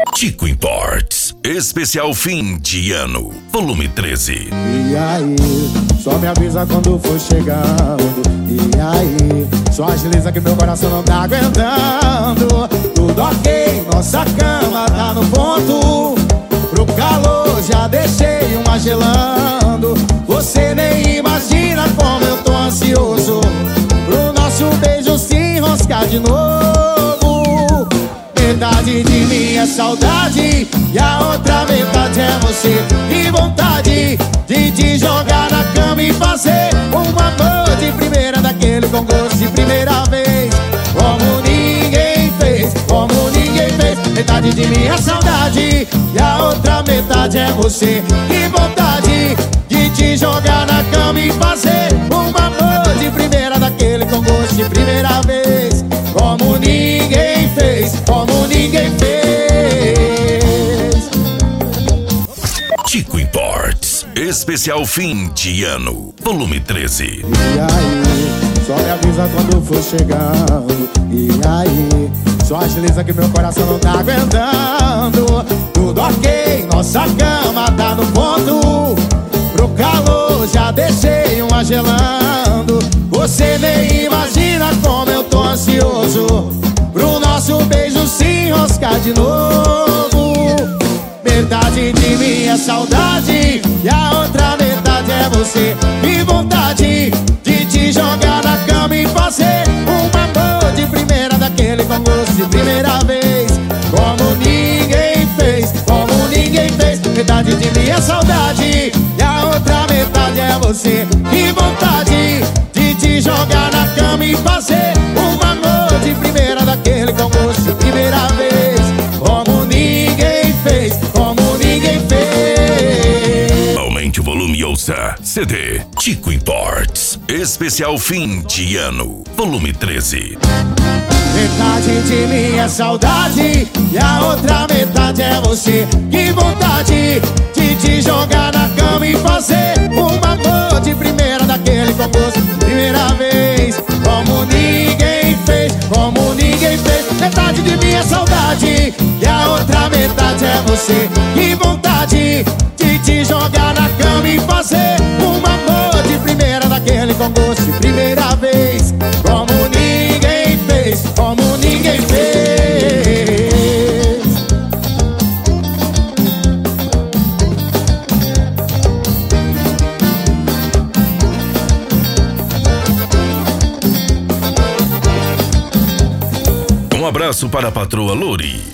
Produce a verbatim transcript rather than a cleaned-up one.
Tico Imports, especial fim de ano, volume treze. E aí, só me avisa quando for chegando. E aí, só agiliza que meu coração não tá aguentando. Tudo ok, nossa cama tá no ponto. Pro calor já deixei uma gelando. Você nem imagina como eu tô ansioso pro nosso beijo se enroscar de novo. Metade de mim é saudade e a outra metade é você. Que vontade de te jogar na cama e fazer um amor de primeira, daquele com gosto de primeira vez, como ninguém fez, como ninguém fez. Metade de mim é saudade e a outra metade é você. Que vontade de te jogar na cama e fazer um amor de primeira, daquele com gosto de primeira vez, como ninguém fez, como ninguém fez. Tico Imports, especial fim de ano, volume treze. E aí, só me avisa quando for chegando. E aí, só agiliza que meu coração não tá aguentando. Tudo ok, nossa cama tá no ponto. Pro calor já deixei uma gelando. Você nem imagina como eu tô ansioso pro nosso beijo se enroscar de novo. Metade de mim é saudade e a outra metade é você. Que vontade de te jogar na cama e fazer um amor de primeira, daquele com gosto de primeira vez, como ninguém fez, como ninguém fez. Metade de mim é saudade e a outra metade é você. Que vontade de te jogar na cama e fazer um amor de primeira, daquele com gosto de primeira vez, como ninguém fez, como ninguém fez. Aumente o volume e ouça C D Tico Imports, especial fim de ano, volume treze. Metade de mim é saudade e a outra metade é você. Que vontade de te jogar na cama e fazer um amor de primeira, daquele com gosto de primeira vez, como ninguém fez, como ninguém fez. Metade de mim é saudade e a outra metade é você. Que vontade de te jogar na cama e fazer um amor de primeira, daquele com gosto de primeira vez, como ninguém fez, como ninguém fez. Um abraço para a patroa Lori.